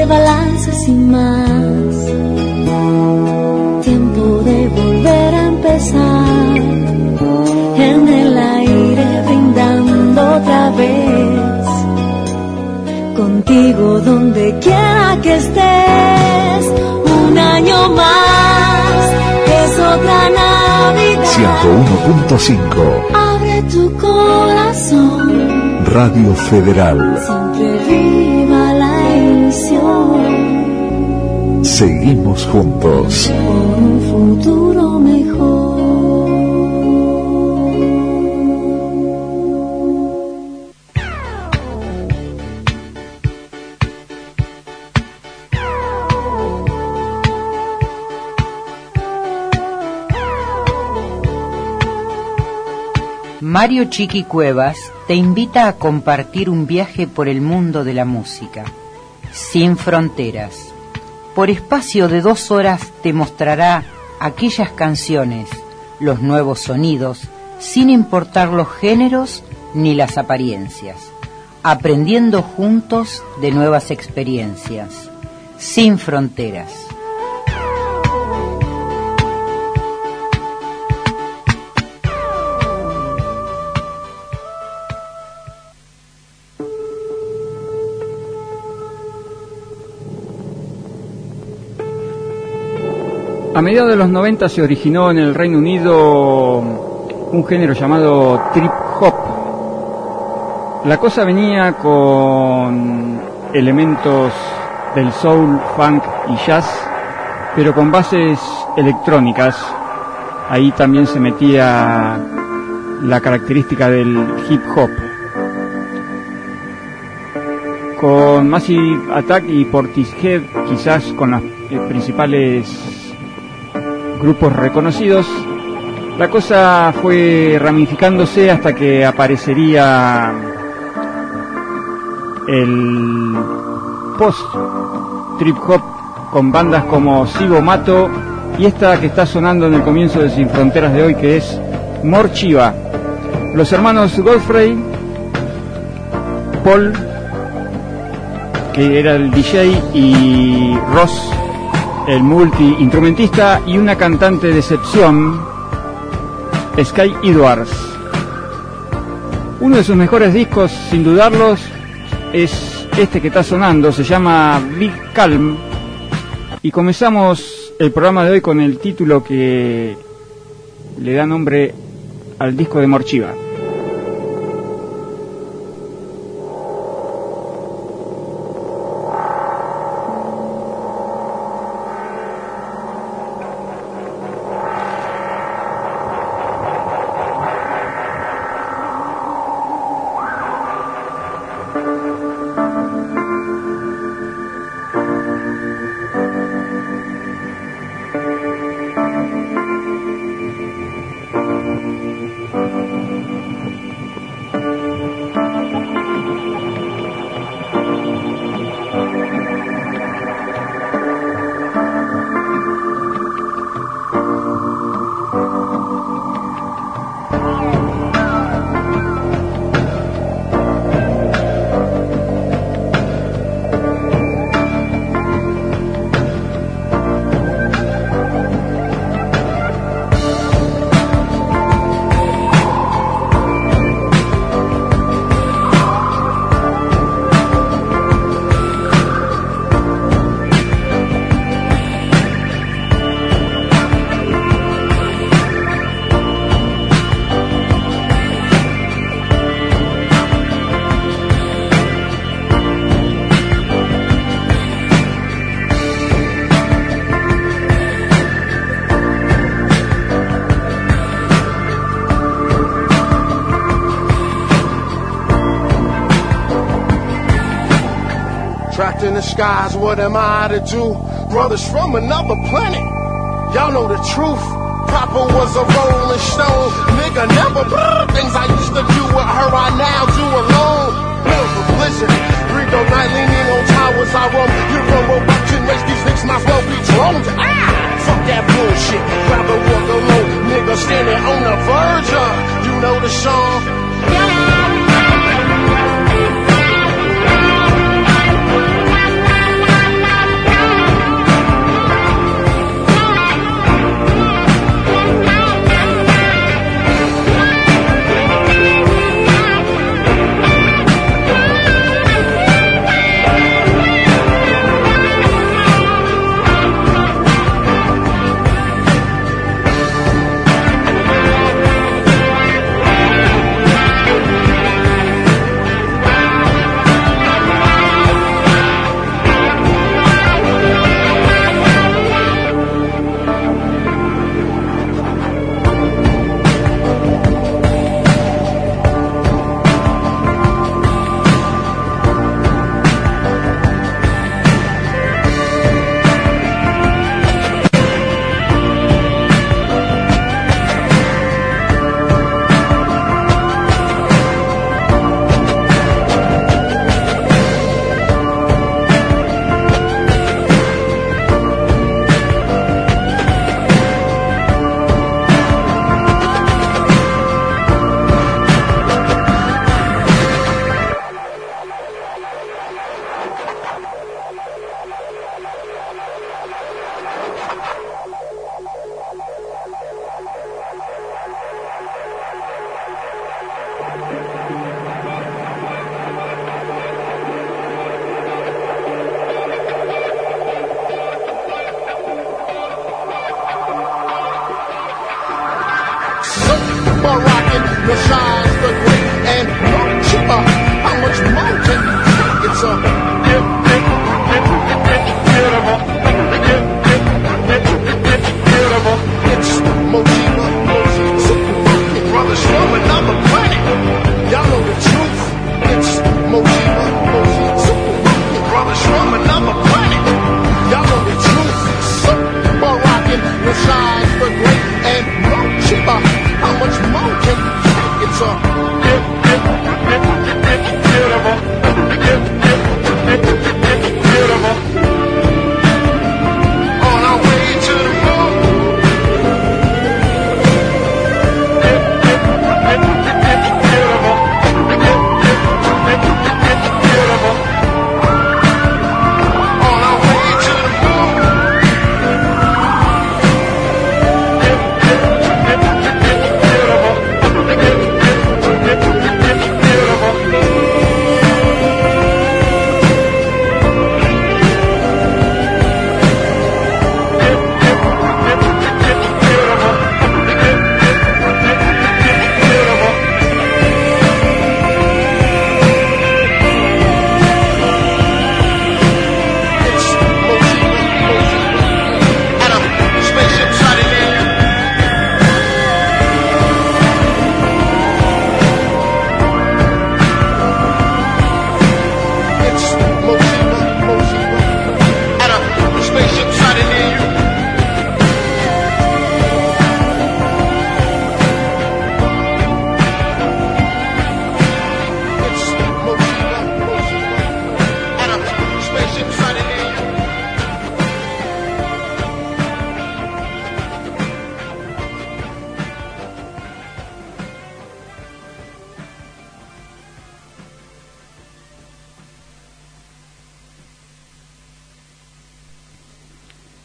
de balance sin más. Tiempo de volver a empezar. En el aire brindando otra vez. Contigo donde quiera que estés. Un año más. Es otra Navidad. 101.5. Abre tu corazón. Radio Federal. Siempre viva la ilusión. Seguimos juntos. Por un futuro mejor. Mario Chiqui Cuevas te invita a compartir un viaje por el mundo de la música, sin fronteras. Por espacio de 2 horas te mostrará aquellas canciones, los nuevos sonidos, sin importar los géneros ni las apariencias, aprendiendo juntos de nuevas experiencias, sin fronteras. A mediados de los 90 se originó en el Reino Unido un género llamado trip hop. La cosa venía con elementos del soul, funk y jazz, pero con bases electrónicas. Ahí también se metía la característica del hip hop. Con Massive Attack y Portishead, quizás con las principales grupos reconocidos, la cosa fue ramificándose hasta que aparecería el post-trip hop con bandas como Sigo Mato y esta que está sonando en el comienzo de Sin Fronteras de hoy, que es Morchiva. Los hermanos Godfrey, Paul, que era el DJ, y Ross, el multi-instrumentista, y una cantante de excepción, Sky Edwards. Uno de sus mejores discos, sin dudarlos, es este que está sonando, se llama Big Calm, y comenzamos el programa de hoy con el título que le da nombre al disco de Morchiva. Trapped in the skies, what am I to do? Brothers from another planet, y'all know the truth. Papa was a rolling stone, nigga never things I used to do with her, I now do alone. Built for blizzard, breathe all night, leaning on towers, I roam. You run robot race, these niggas might as well be drones. Fuck that bullshit, rather walk alone. Nigga standing on the verge of, you know the song.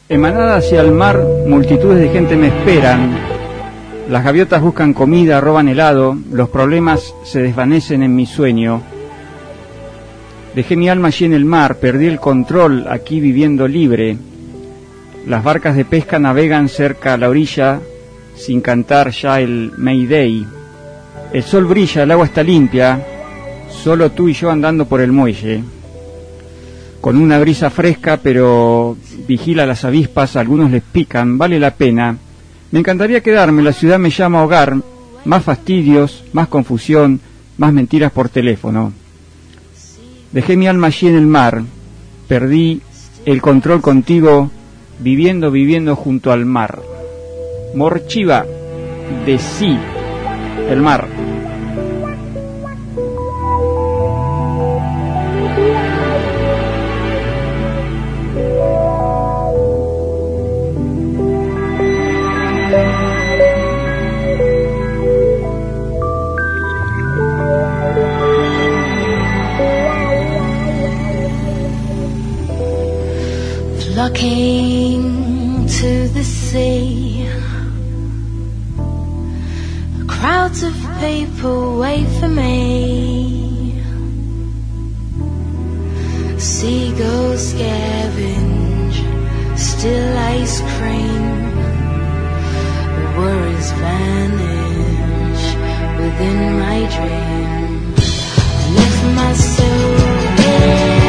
Emanada hacia el mar, multitudes de gente me esperan. Las gaviotas buscan comida, roban helado, los problemas se desvanecen en mi sueño. Dejé mi alma allí en el mar, perdí el control aquí viviendo libre. Las barcas de pesca navegan cerca a la orilla sin cantar ya el Mayday. El sol brilla, el agua está limpia, solo tú y yo andando por el muelle. Con una brisa fresca, pero vigila las avispas, algunos les pican, vale la pena. Me encantaría quedarme, la ciudad me llama hogar, más fastidios, más confusión, más mentiras por teléfono. Dejé mi alma allí en el mar, perdí el control contigo, viviendo junto al mar. Morchiva, de sí, el mar. Flocking to the sea, crowds of people wait for me. Seagulls scavenge still ice cream. The worries vanish within my dream. I lift my soul there.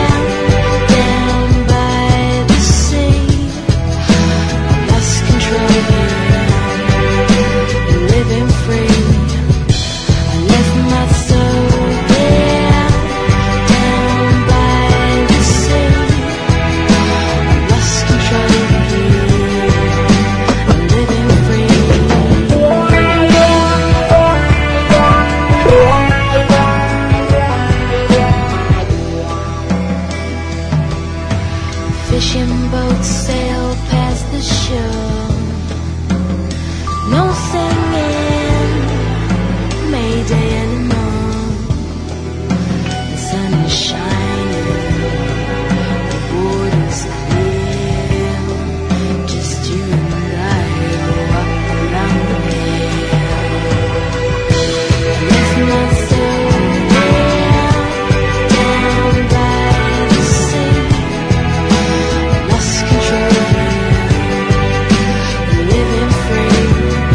Living free, I left my soul there, down by the sea. I lost control here, living free. Fishing boats sail past the shore. No singing, Mayday anymore. The sun is shining, the water's clear. Just you and I walk around the pier. I left my soul there, down by the sea. I lost control here, living free.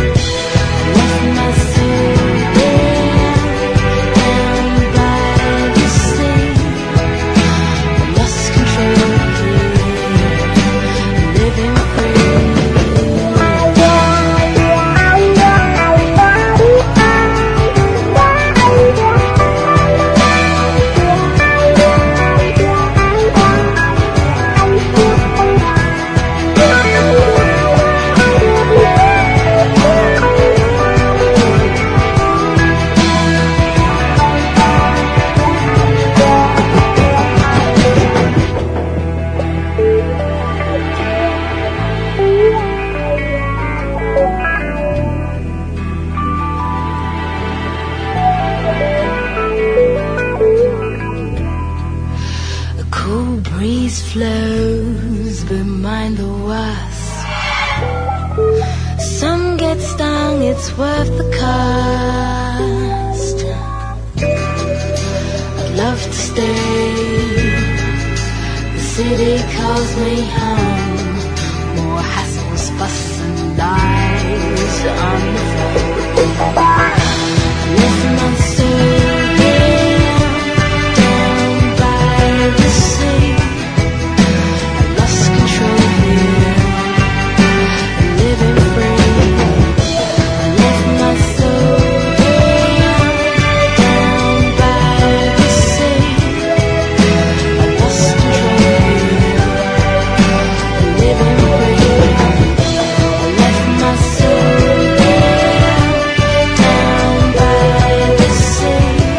Flows, but mind the wasp. Some get stung, it's worth the cost. I'd love to stay. The city calls me home. More hassles, fuss and lies on the phone. Left my soul there, down by the sea. See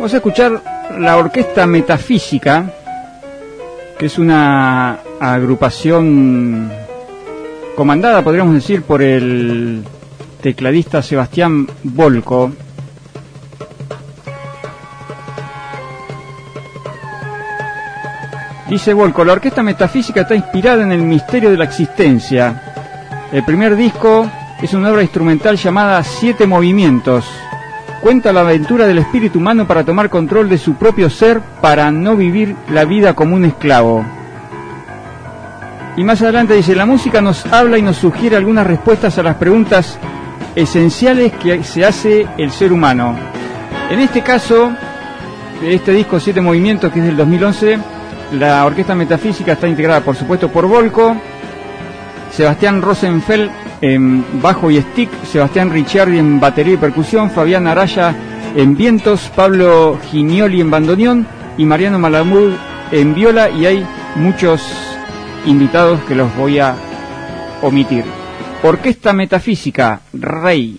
Vamos a escuchar la Orquesta Metafísica, que es una agrupación comandada, podríamos decir, por el tecladista Sebastián Volko. Dice Volko: la Orquesta Metafísica está inspirada en el misterio de la existencia. El primer disco es una obra instrumental llamada 7 movimientos. Cuenta la aventura del espíritu humano para tomar control de su propio ser, para no vivir la vida como un esclavo. Y más adelante dice: la música nos habla y nos sugiere algunas respuestas a las preguntas esenciales que se hace el ser humano. En este caso, de este disco 7 movimientos, que es del 2011, la Orquesta Metafísica está integrada, por supuesto, por Volko, Sebastián Rosenfeld en bajo y stick, Sebastián Ricciardi en batería y percusión, Fabián Araya en vientos, Pablo Ginioli en bandoneón y Mariano Malamud en viola, y hay muchos invitados que los voy a omitir. Orquesta Metafísica, Rey.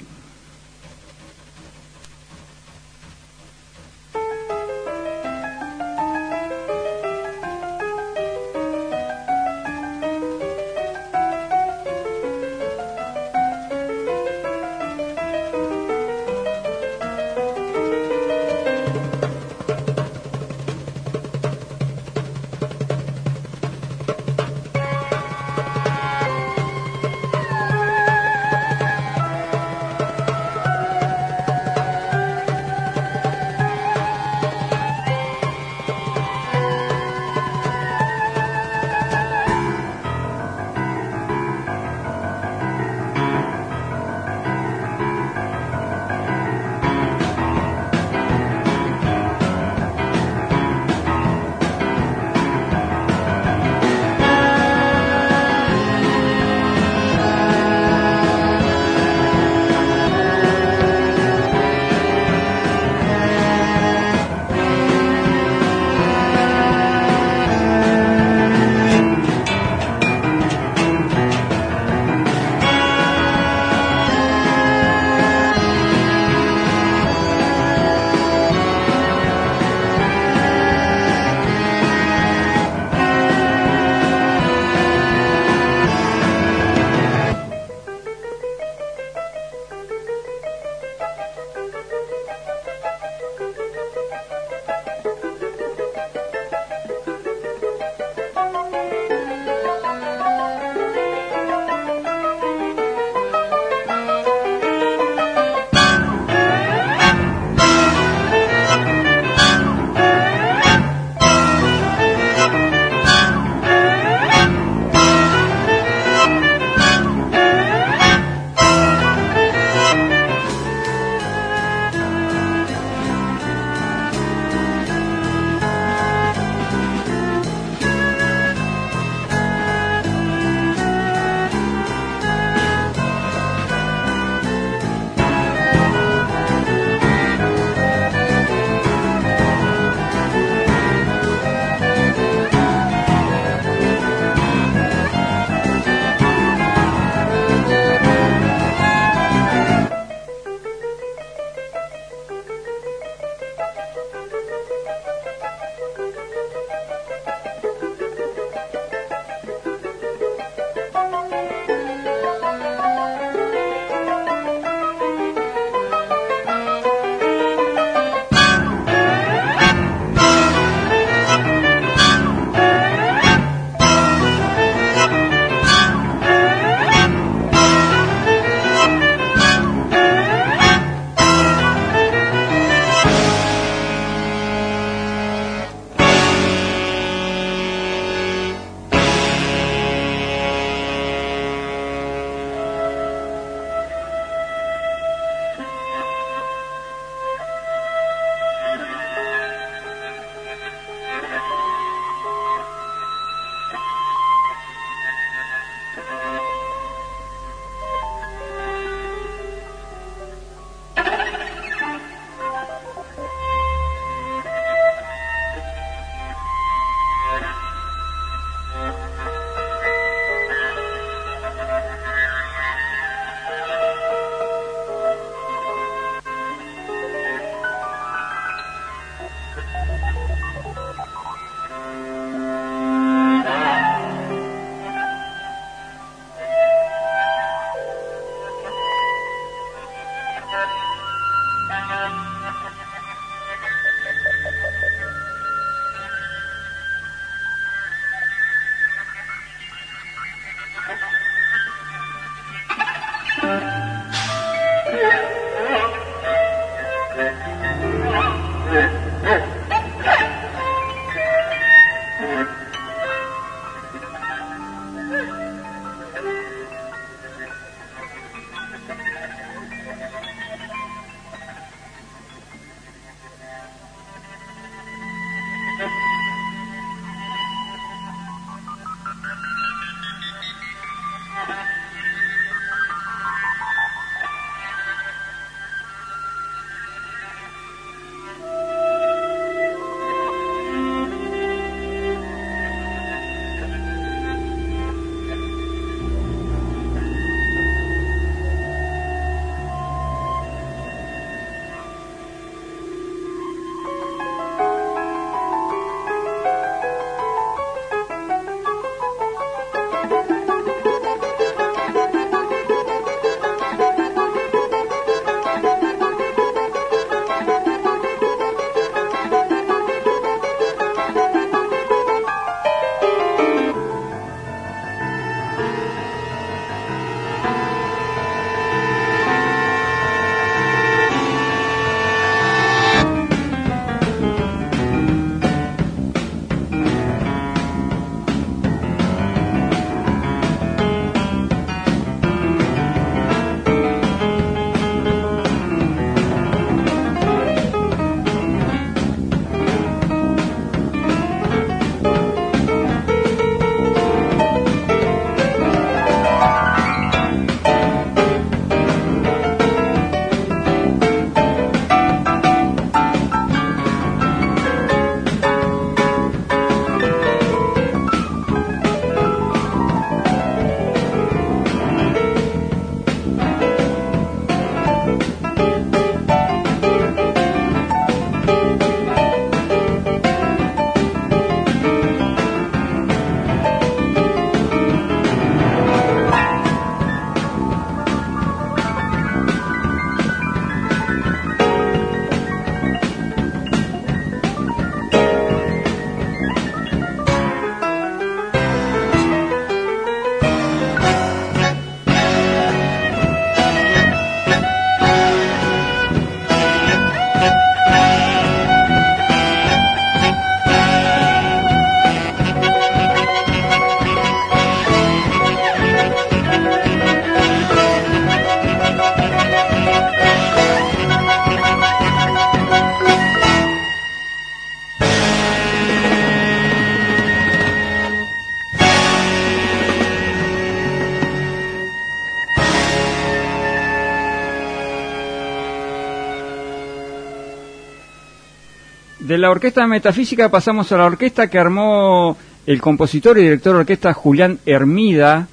De la orquesta metafísica pasamos a la orquesta que armó el compositor y director de orquesta Julián Hermida.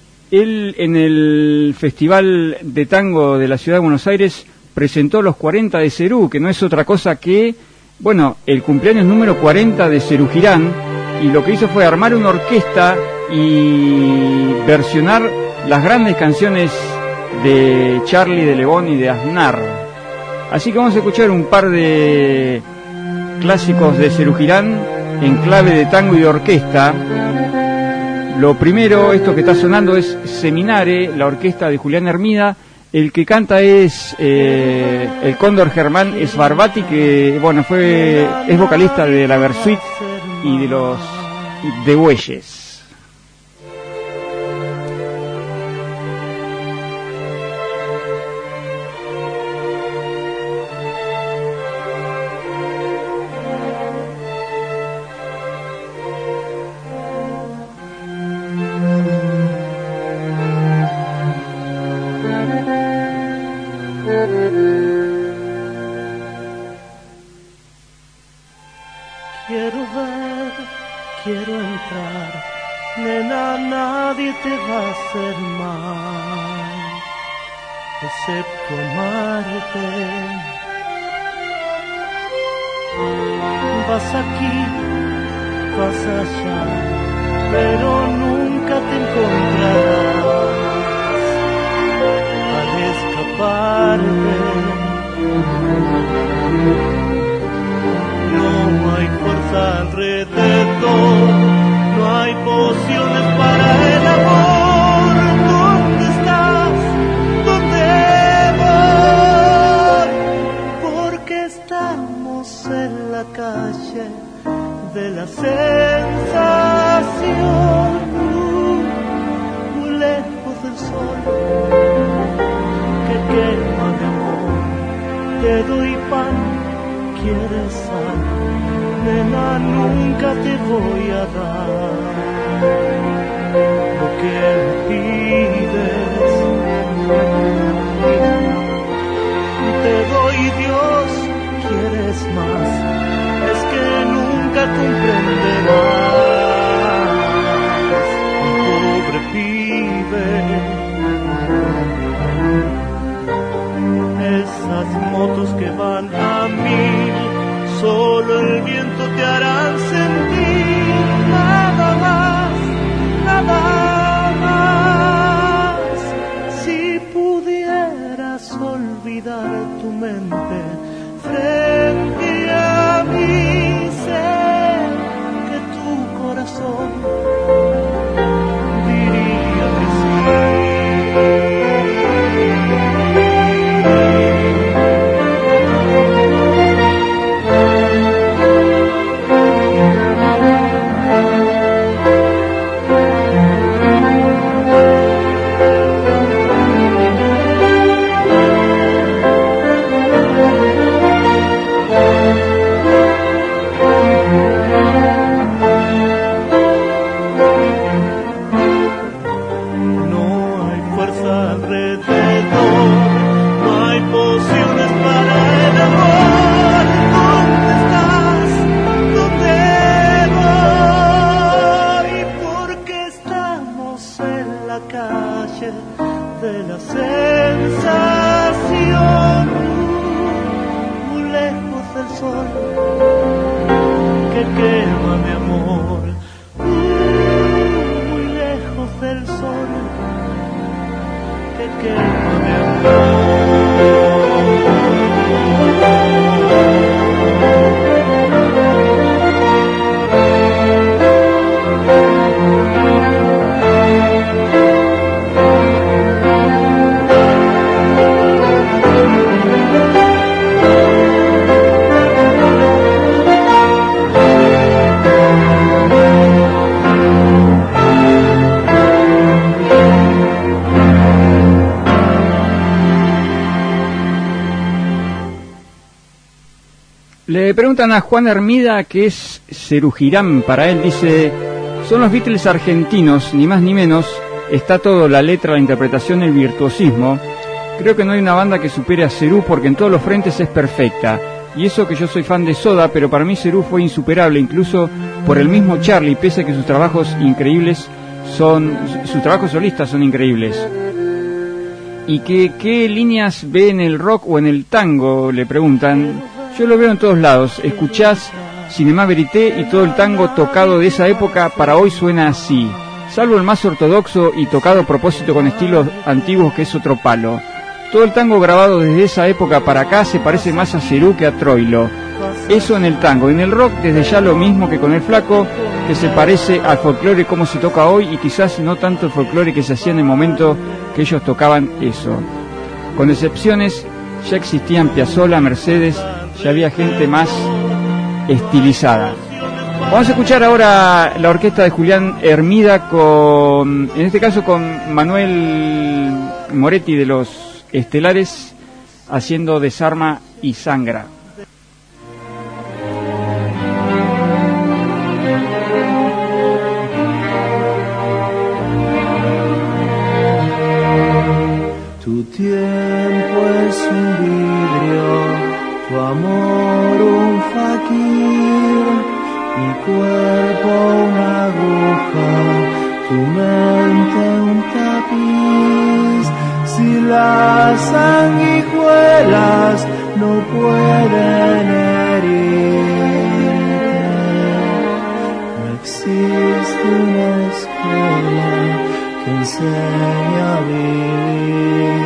Él en el Festival de Tango de la Ciudad de Buenos Aires presentó los 40 de Cerú, que no es otra cosa que, bueno, el cumpleaños número 40 de Cerú Girán, y lo que hizo fue armar una orquesta y versionar las grandes canciones de Charlie, de Lebón y de Aznar. Así que vamos a escuchar un par de clásicos de Cerú Girán en clave de tango y de orquesta. Lo primero, esto que está sonando es Seminare, la orquesta de Julián Hermida. El que canta es el Cóndor Germán Sbarbati, que bueno, es vocalista de la Versuit y de los de Bueyes. Quiero entrar, nena, nadie te va a hacer mal, excepto amarte. Vas aquí, vas allá, pero nunca te encontrarás al escaparte. No hay fuerza alrededor, no hay pociones para el amor. ¿Dónde estás? ¿Dónde voy? ¿Por calle de la sensación, muy lejos del sol que quema mi amor. Te doy pan, quieres sal, nena, nunca te voy a dar lo que pides. Te doy Dios, quieres más, es que nunca comprenderás, pobre pibe. Esas motos que van a 1000, solo el viento te harán sentir, nada más, nada más. Si pudieras olvidar tu mente frente a mí, sé que tu corazón diría que sí. De la sensación, muy lejos del sol que quema mi amor, muy lejos del sol que quema mi amor. Le preguntan a Juan Hermida qué es Serú Girán. Para él dice, son los Beatles argentinos, ni más ni menos. Está todo, la letra, la interpretación, el virtuosismo. Creo que no hay una banda que supere a Serú porque en todos los frentes es perfecta. Y eso que yo soy fan de Soda, pero para mí Serú fue insuperable, incluso por el mismo Charlie, pese a que sus trabajos increíbles sus trabajos solistas son increíbles. ¿Y qué líneas ve en el rock o en el tango? Le preguntan. Yo lo veo en todos lados. Escuchás Cinema Verité y todo el tango tocado de esa época para hoy suena así. Salvo el más ortodoxo y tocado a propósito con estilos antiguos, que es otro palo. Todo el tango grabado desde esa época para acá se parece más a Serú que a Troilo. Eso en el tango. En el rock desde ya lo mismo que con el flaco, que se parece al folclore como se toca hoy y quizás no tanto el folclore que se hacía en el momento que ellos tocaban eso. Con excepciones, ya existían Piazzolla, Mercedes, ya había gente más estilizada. Vamos a escuchar ahora la orquesta de Julián Hermida en este caso con Manuel Moretti de los Estelares haciendo Desarma y Sangra. Tu tiempo es un vidrio, tu amor un faquir, mi cuerpo una aguja, tu mente un tapiz. Si las sanguijuelas no pueden herirte, no existe una escuela que enseñe a vivir.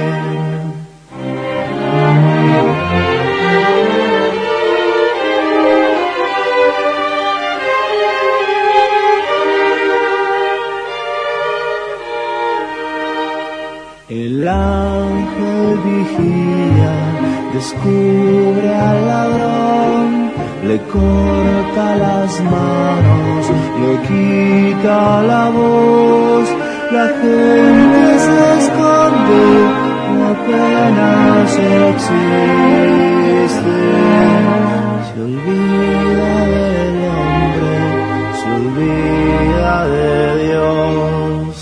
El ángel vigía, descubre al ladrón. corta las manos, le quita la voz, la gente se esconde, apenas existe, se olvida del hombre, se olvida de Dios.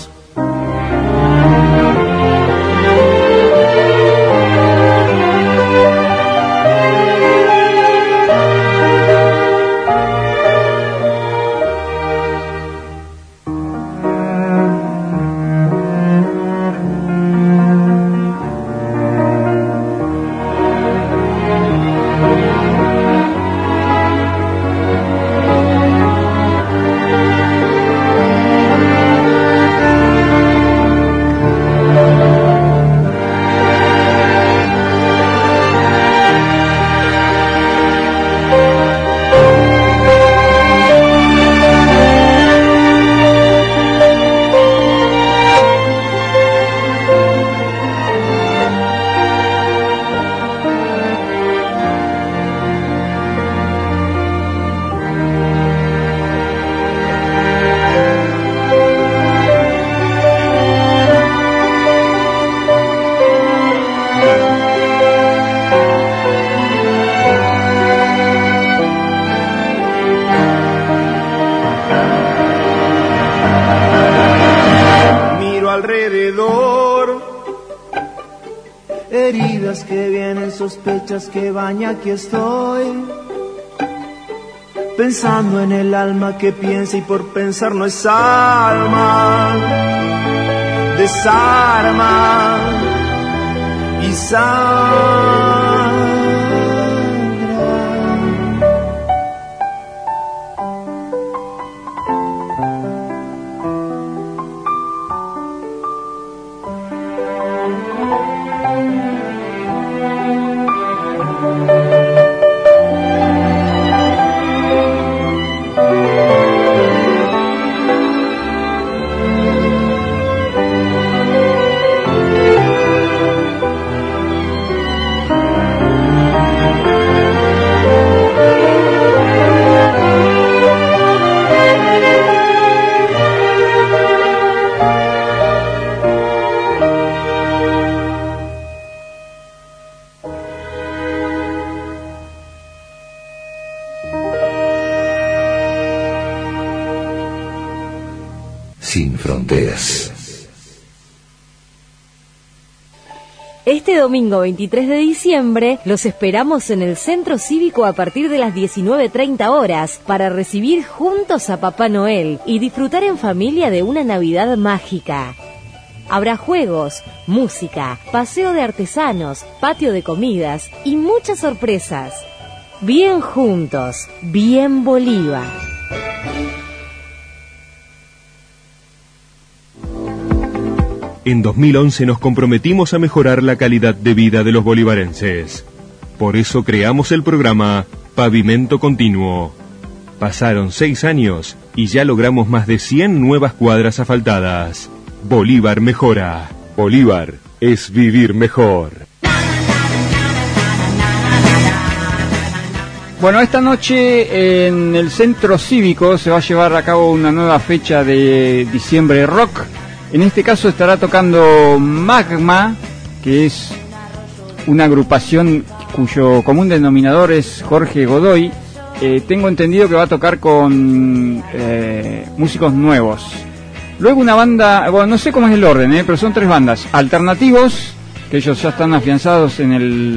Heridas que vienen, sospechas que baña, aquí estoy, pensando en el alma que piensa y por pensar no es alma, desarma y sangra. Sin fronteras. Este domingo 23 de diciembre los esperamos en el Centro Cívico a partir de las 19:30 horas para recibir juntos a Papá Noel y disfrutar en familia de una Navidad mágica. Habrá juegos, música, paseo de artesanos, patio de comidas y muchas sorpresas. Bien juntos, bien Bolívar. En 2011 nos comprometimos a mejorar la calidad de vida de los bolivarenses. Por eso creamos el programa Pavimento Continuo. Pasaron 6 años y ya logramos más de 100 nuevas cuadras asfaltadas. Bolívar mejora. Bolívar es vivir mejor. Bueno, esta noche en el Centro Cívico se va a llevar a cabo una nueva fecha de Diciembre Rock. En este caso estará tocando Magma, que es una agrupación cuyo común denominador es Jorge Godoy. Tengo entendido que va a tocar con músicos nuevos. Luego una banda, bueno, no sé cómo es el orden, pero son 3 bandas. Alternativos, que ellos ya están afianzados en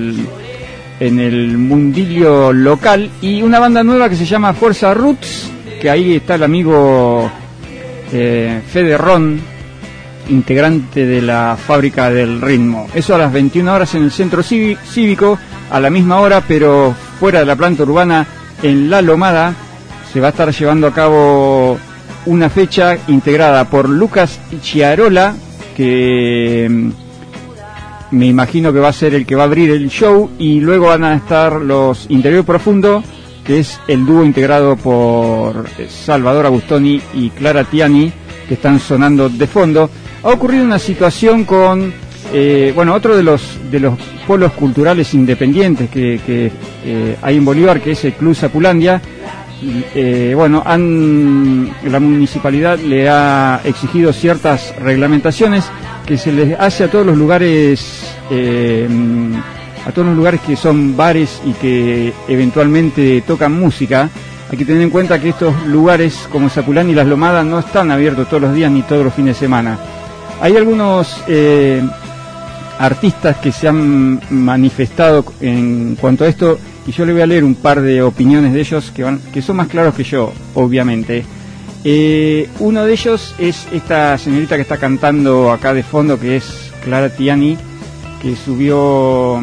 el mundillo local. Y una banda nueva que se llama Fuerza Roots, que ahí está el amigo Fede Ron, integrante de la Fábrica del Ritmo. Eso a las 21 horas en el Centro Cívico, a la misma hora, pero fuera de la planta urbana, en La Lomada, se va a estar llevando a cabo una fecha integrada por Lucas Chiarola, que me imagino que va a ser el que va a abrir el show, y luego van a estar los Interior Profundo, que es el dúo integrado por Salvador Agustoni y Clara Tiani, que están sonando de fondo. Ha ocurrido una situación con Bueno, otro de los polos culturales independientes que hay en Bolívar, que es el Club Zapulandia, bueno, la municipalidad le ha exigido ciertas reglamentaciones que se les hace a todos los lugares que son bares y que eventualmente tocan música. Hay que tener en cuenta que estos lugares como Zapulán y Las Lomadas no están abiertos todos los días ni todos los fines de semana. Hay algunos artistas que se han manifestado en cuanto a esto, y yo le voy a leer un par de opiniones de ellos que son más claros que yo, obviamente. Uno de ellos es esta señorita que está cantando acá de fondo, que es Clara Tiani, que subió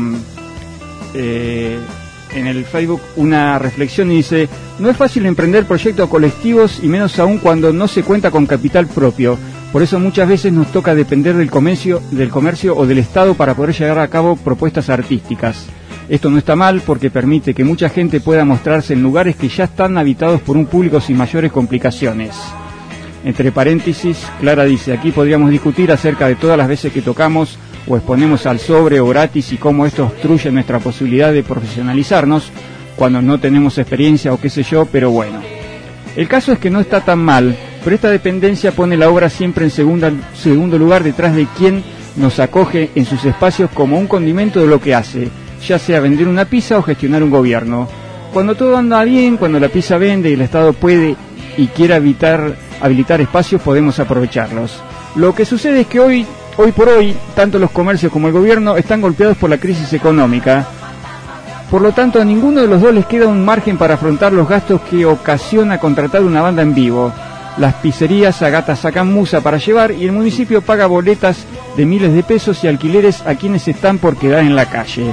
en el Facebook una reflexión y dice: no es fácil emprender proyectos colectivos y menos aún cuando no se cuenta con capital propio. Por eso muchas veces nos toca depender del comercio o del Estado para poder llevar a cabo propuestas artísticas. Esto no está mal porque permite que mucha gente pueda mostrarse en lugares que ya están habitados por un público sin mayores complicaciones. Entre paréntesis, Clara dice: aquí podríamos discutir acerca de todas las veces que tocamos o exponemos al sobre o gratis y cómo esto obstruye nuestra posibilidad de profesionalizarnos cuando no tenemos experiencia o qué sé yo, pero bueno. El caso es que no está tan mal, pero esta dependencia pone la obra siempre en segundo lugar detrás de quien nos acoge en sus espacios como un condimento de lo que hace, ya sea vender una pizza o gestionar un gobierno. Cuando todo anda bien, cuando la pizza vende y el Estado puede y quiere habilitar espacios, podemos aprovecharlos. Lo que sucede es que hoy por hoy, tanto los comercios como el gobierno están golpeados por la crisis económica. Por lo tanto, a ninguno de los dos les queda un margen para afrontar los gastos que ocasiona contratar una banda en vivo. Las pizzerías agatas sacan musa para llevar y el municipio paga boletas de miles de pesos y alquileres a quienes están por quedar en la calle.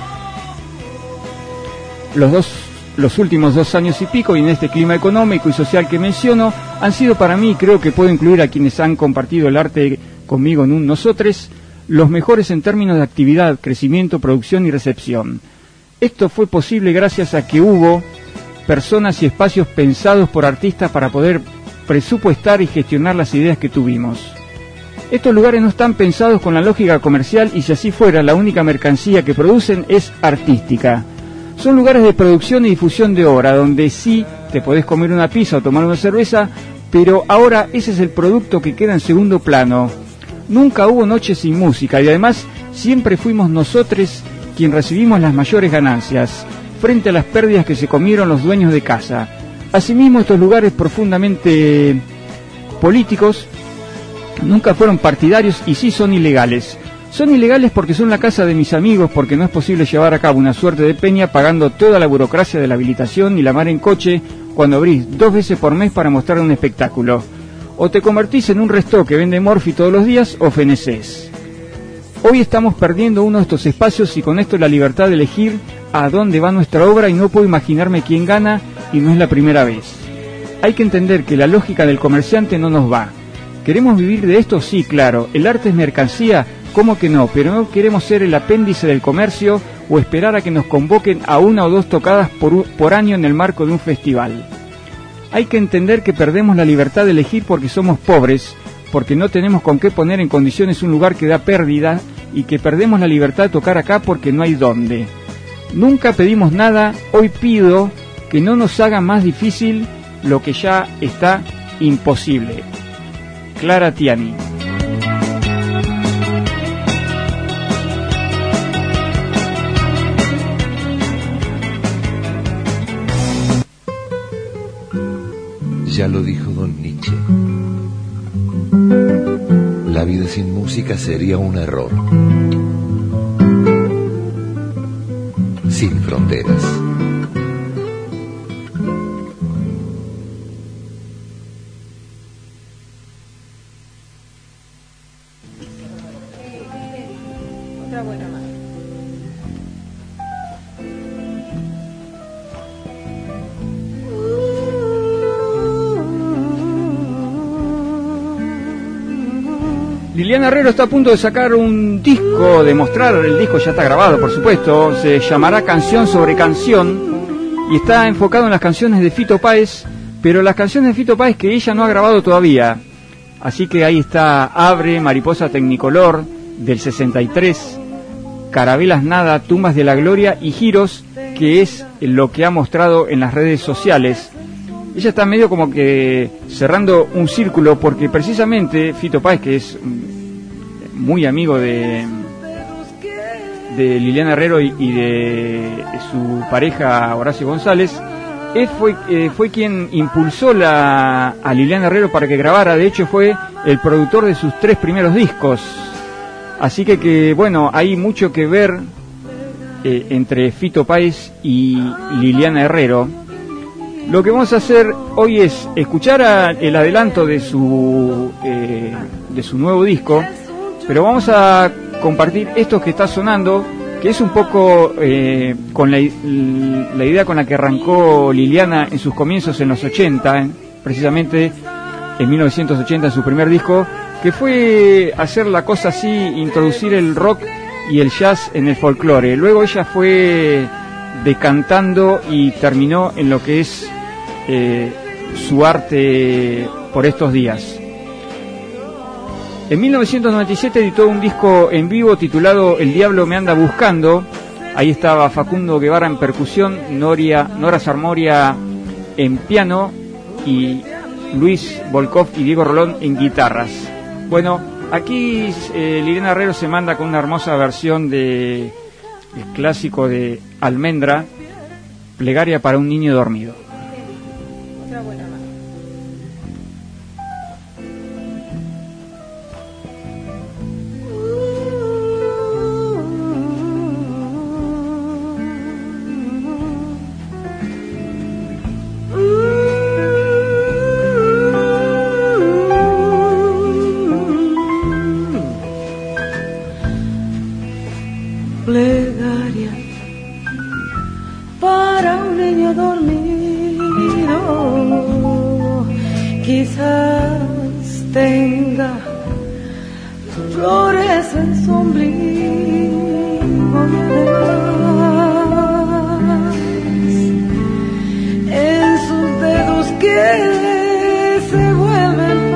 Los últimos 2 años y pico, y en este clima económico y social que menciono, han sido para mí, creo que puedo incluir a quienes han compartido el arte conmigo en un nosotres, los mejores en términos de actividad, crecimiento, producción y recepción. Esto fue posible gracias a que hubo personas y espacios pensados por artistas para poder presupuestar y gestionar las ideas que tuvimos. Estos lugares no están pensados con la lógica comercial y si así fuera, la única mercancía que producen es artística. Son lugares de producción y difusión de obra, donde sí te podés comer una pizza o tomar una cerveza, pero ahora ese es el producto que queda en segundo plano. Nunca hubo noches sin música y además siempre fuimos nosotros quien recibimos las mayores ganancias, frente a las pérdidas que se comieron los dueños de casa. Asimismo, estos lugares profundamente políticos nunca fueron partidarios y sí son ilegales. Son ilegales porque son la casa de mis amigos, porque no es posible llevar a cabo una suerte de peña pagando toda la burocracia de la habilitación y la mar en coche cuando abrís 2 veces por mes para mostrar un espectáculo. O te convertís en un resto que vende Morphy todos los días o fenecés. Hoy estamos perdiendo uno de estos espacios y con esto la libertad de elegir a dónde va nuestra obra y no puedo imaginarme quién gana y no es la primera vez. Hay que entender que la lógica del comerciante no nos va. ¿Queremos vivir de esto? Sí, claro. ¿El arte es mercancía? ¿Cómo que no? Pero no queremos ser el apéndice del comercio o esperar a que nos convoquen a 1 o 2 tocadas por año en el marco de un festival. Hay que entender que perdemos la libertad de elegir porque somos pobres, porque no tenemos con qué poner en condiciones un lugar que da pérdida y que perdemos la libertad de tocar acá porque no hay dónde. Nunca pedimos nada, hoy pido que no nos hagan más difícil lo que ya está imposible. Clara Tiani. Ya lo dijo Don Nietzsche. La vida sin música sería un error. Sin fronteras. Otra buena más. Liliana Herrero está a punto de sacar un disco, de mostrar, el disco ya está grabado, por supuesto, se llamará Canción sobre Canción y está enfocado en las canciones de Fito Páez, pero las canciones de Fito Páez que ella no ha grabado todavía. Así que ahí está Abre, Mariposa Tecnicolor, del 63, Carabelas Nada, Tumbas de la Gloria y Giros, que es lo que ha mostrado en las redes sociales. Ella está medio como que cerrando un círculo, porque precisamente Fito Páez, que es muy amigo de Liliana Herrero y de su pareja Horacio González, fue quien impulsó a Liliana Herrero para que grabara. De hecho, fue el productor de sus 3 primeros discos. Así que bueno, hay mucho que ver entre Fito Páez y Liliana Herrero. Lo que vamos a hacer hoy es escuchar el adelanto de su nuevo disco, pero vamos a compartir esto que está sonando, que es un poco con la idea con la que arrancó Liliana en sus comienzos en los 80, precisamente en 1980, su primer disco, que fue hacer la cosa así, introducir el rock y el jazz en el folclore. Luego ella fue decantando y terminó en lo que es su arte por estos días. En 1997 editó un disco en vivo titulado El Diablo me anda buscando. Ahí estaba Facundo Guevara en percusión, Nora Sarmoria en piano y Luis Volkov y Diego Rolón en guitarras. Bueno, aquí Liliana Herrero se manda con una hermosa versión del clásico de Almendra, Plegaria para un niño dormido. Otra buena mano. Plegaria para un niño dormido, quizás tenga flores en su ombligo y además en sus dedos que se vuelven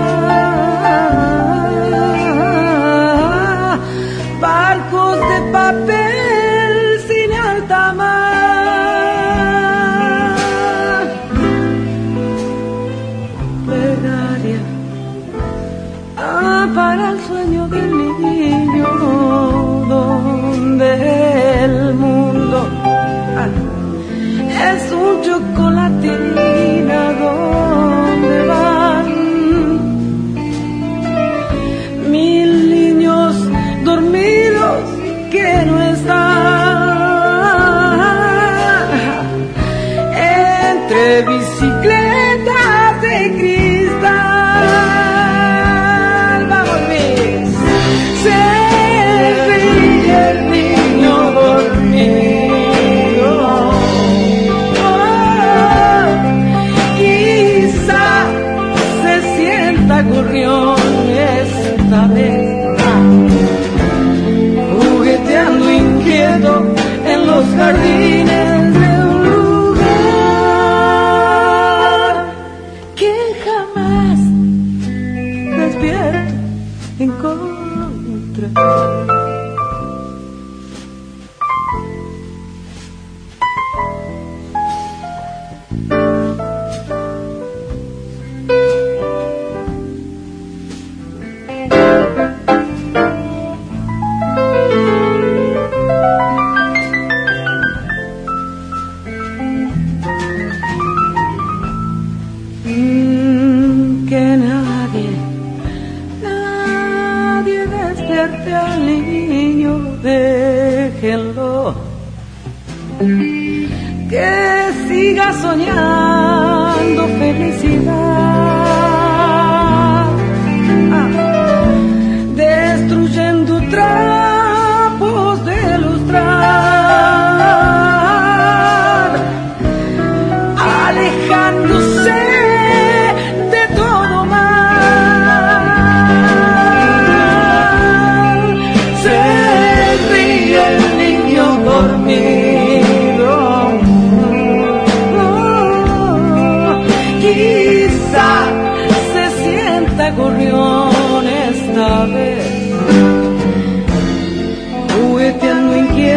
barcos de papel sin alta mar. Plegaria para el sueño del niño, donde el mundo es un chocolatina donde van 1000 niños dormidos que no están entre bicicletas de cristal. Vamos, Luis. Se ríe el niño dormido. Quizá se sienta gorrión esta vez, jugueteando inquieto en los jardines de un lugar que jamás despierto encontrar. Que nadie despierte al niño, déjenlo que siga soñando felicidad, destruyendo trapos de lustrar, alejándose de todo mal. Se ríe el niño dormido, quizá se sienta gorrión esta vez,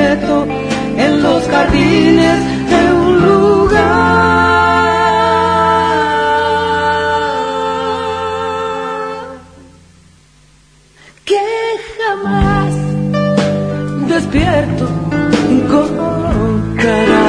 secreto en los jardines de un lugar que jamás despierto encontrará.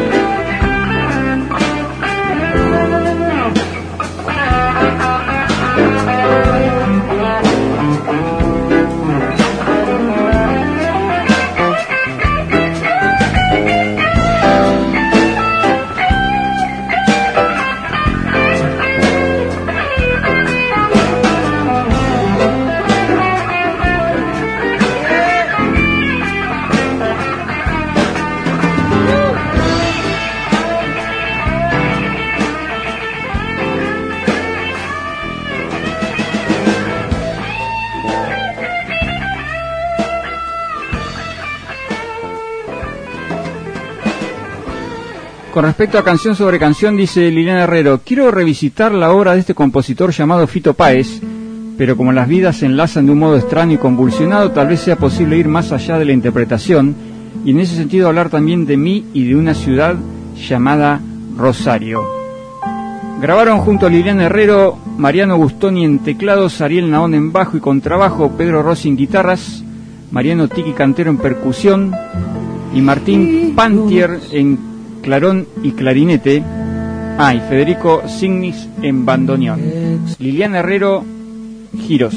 Con respecto a Canción sobre Canción, dice Liliana Herrero, quiero revisitar la obra de este compositor llamado Fito Páez, pero como las vidas se enlazan de un modo extraño y convulsionado, tal vez sea posible ir más allá de la interpretación, y en ese sentido hablar también de mí y de una ciudad llamada Rosario. Grabaron junto a Liliana Herrero, Mariano Gustoni en teclados, Ariel Naón en bajo y contrabajo, Pedro Rossi en guitarras, Mariano Tiki Cantero en percusión y Martín Pantier en clarón y clarinete, y Federico Signis en bandoneón. Liliana Herrero, Giros.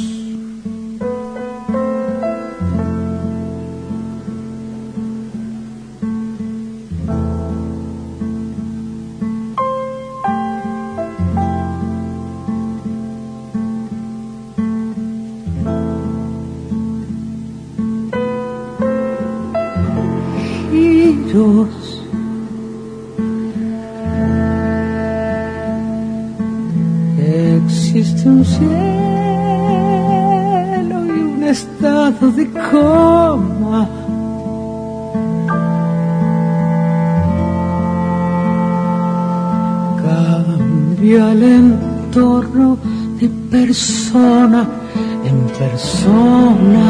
Giros. Existe un cielo y un estado de coma. Cambia el entorno de persona en persona.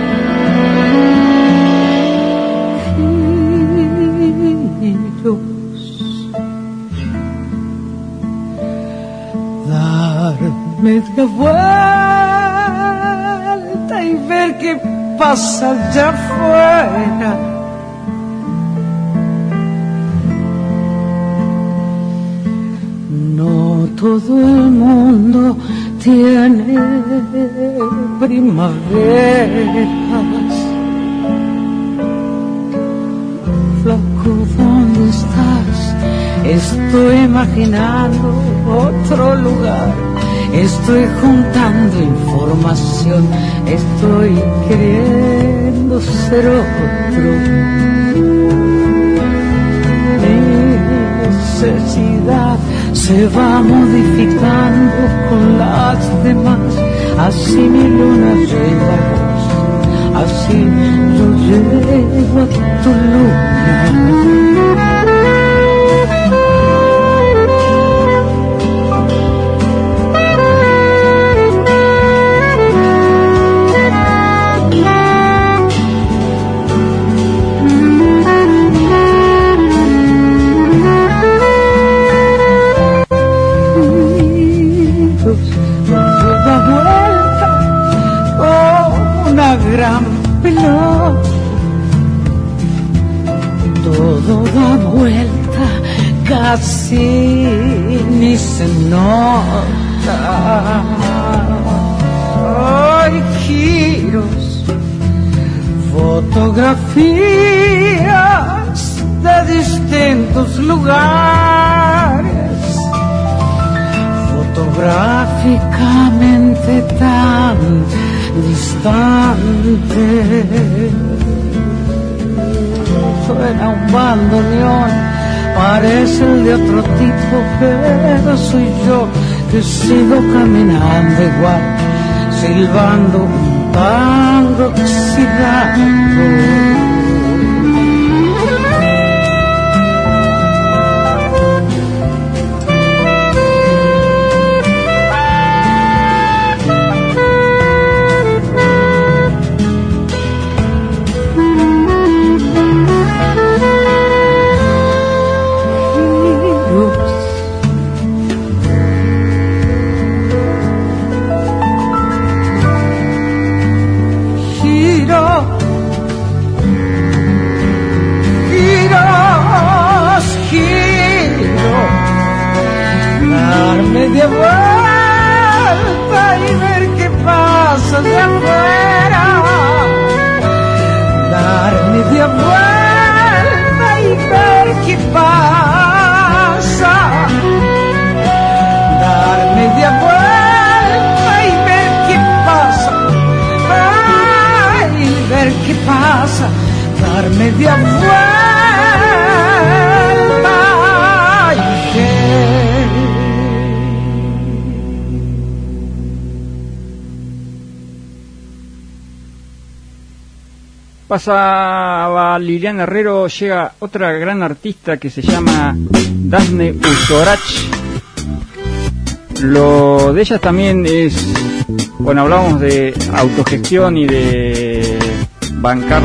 Media vuelta y ver qué pasa allá afuera. No todo el mundo tiene primaveras. Flaco, ¿dónde estás? Estoy imaginando otro lugar. Estoy juntando información, estoy queriendo ser otro. Mi necesidad se va modificando con las demás. Así mi luna lleva a vos, así yo llevo a tu luna. Gran pelota, todo da vuelta, casi ni se nota. Ay, giros, fotografías de distintos lugares, fotográficamente tan distante. Suena un bandoneón, parece el de otro tipo, pero soy yo que sigo caminando igual, silbando un tango oxidado. media vuelta y ver qué pasa de afuera. Dar media vuelta y ver qué pasa. Dar media vuelta y ver qué pasa. Ay, ver qué pasa. Dar media vuelta y Pasaba Liliana Herrero, llega otra gran artista que se llama Dafne Usorach. Lo de ellas también es, bueno, hablamos de autogestión y de bancar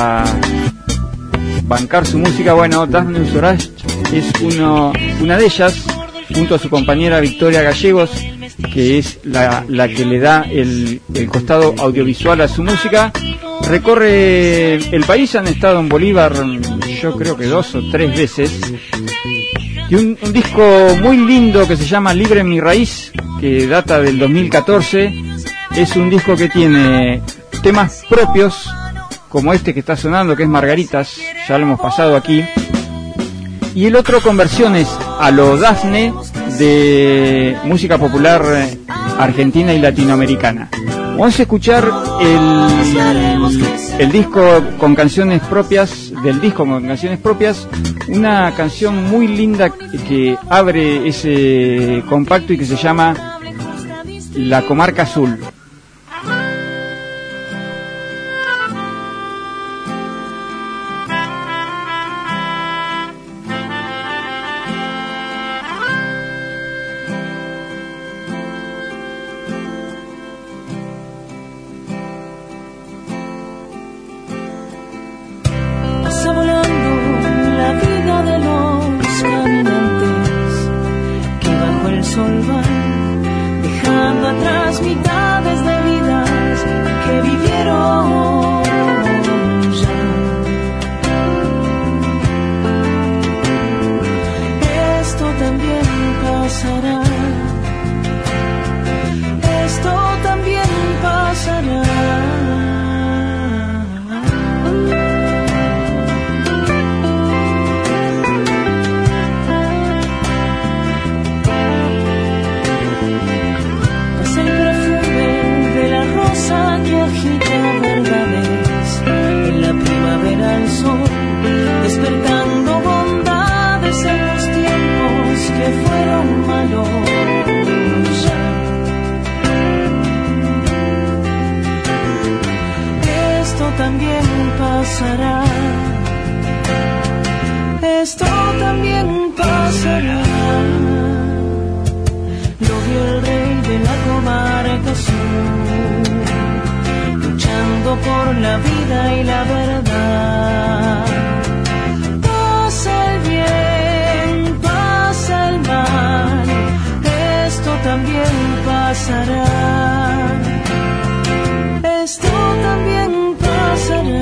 su música. Bueno, Dafne Usorach es una de ellas, junto a su compañera Victoria Gallegos, que es la que le da el costado audiovisual a su música. Recorre el país, han estado en Bolívar yo creo que 2 o 3 veces, y un disco muy lindo que se llama Libre en mi raíz, que data del 2014. Es un disco que tiene temas propios, como este que está sonando, que es Margaritas, ya lo hemos pasado aquí, y el otro con versiones a lo Dafne de música popular argentina y latinoamericana. Vamos a escuchar el disco con canciones propias, del disco con canciones propias, una canción muy linda que abre ese compacto y que se llama La Comarca Azul. Esto también pasará. Lo vio el rey de la comarca azul, luchando por la vida y la verdad. Pasa el bien, pasa el mal, esto también pasará. Esto también pasará.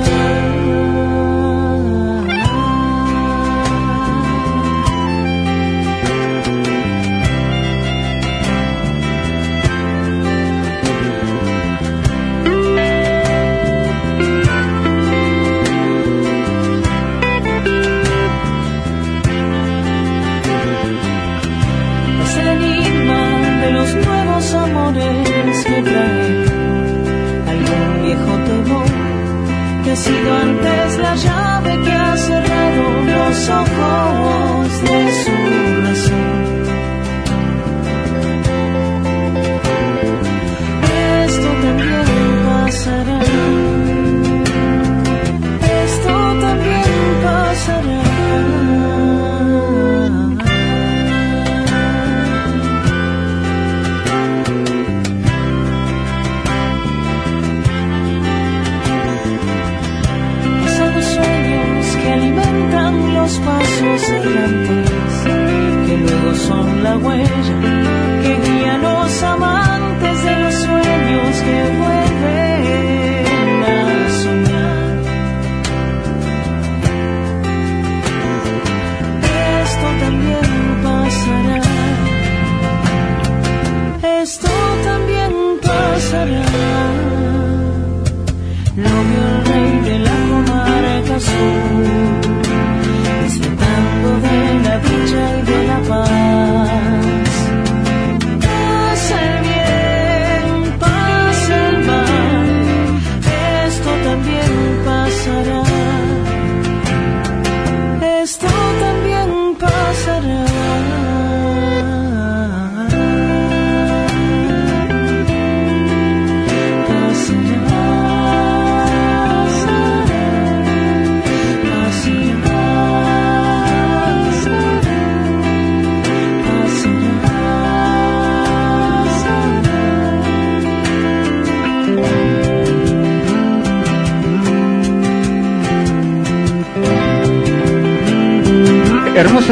Amores que traen algún viejo temor que ha sido antes la llave que ha cerrado los ojos de su razón. Esto también pasará. Esto también pasará. Los pasos errantes que luego son la huella que guía a los amantes de los sueños que vuelven a soñar. Esto también pasará.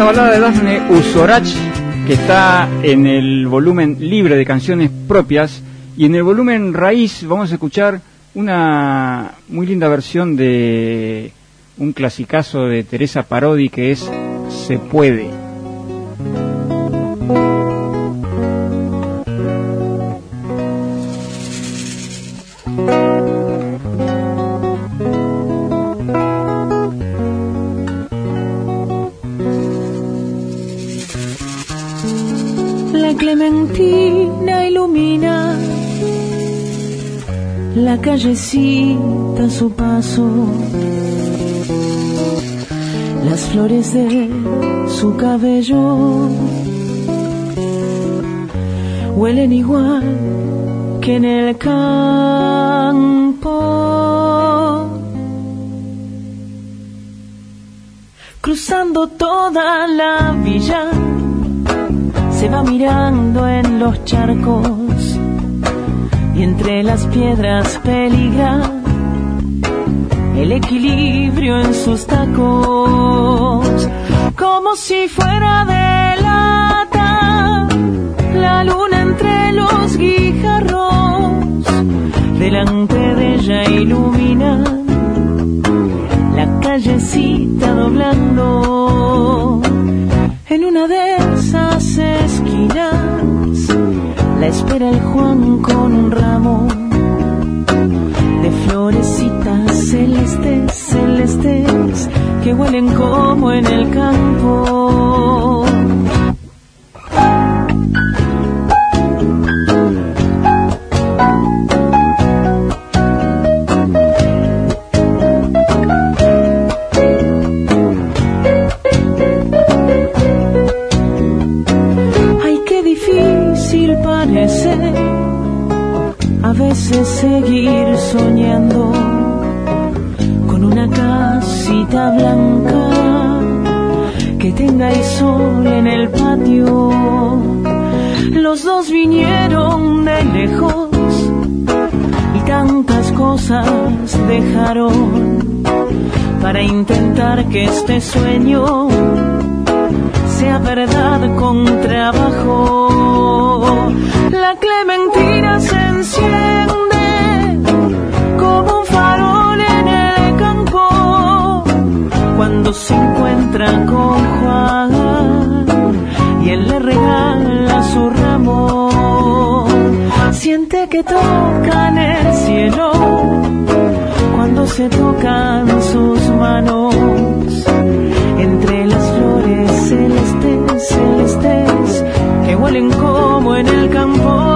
Esa balada de Dafne Usorach, que está en el volumen libre de canciones propias, y en el volumen raíz vamos a escuchar una muy linda versión de un clasicazo de Teresa Parodi, que es Se Puede. La clementina ilumina la callecita a su paso, las flores de su cabello huelen igual que en el campo, cruzando toda la villa se va mirando en los charcos y entre las piedras peligra el equilibrio en sus tacos, como si fuera de lata la luna entre los guijarros. Delante de ella ilumina la callecita doblando. En una de esas esquinas la espera el Juan con un ramo de florecitas celestes, celestes, que huelen como en el campo. A veces seguir soñando con una casita blanca que tenga el sol en el patio. Los dos vinieron de lejos y tantas cosas dejaron para intentar que este sueño sea verdad con trabajo. La clementina se enciende como un farol en el campo cuando se encuentra con Juan y él le regala su ramo. Siente que tocan el cielo cuando se tocan sus manos entre las flores celestes, celestes, que huelen como en el campo.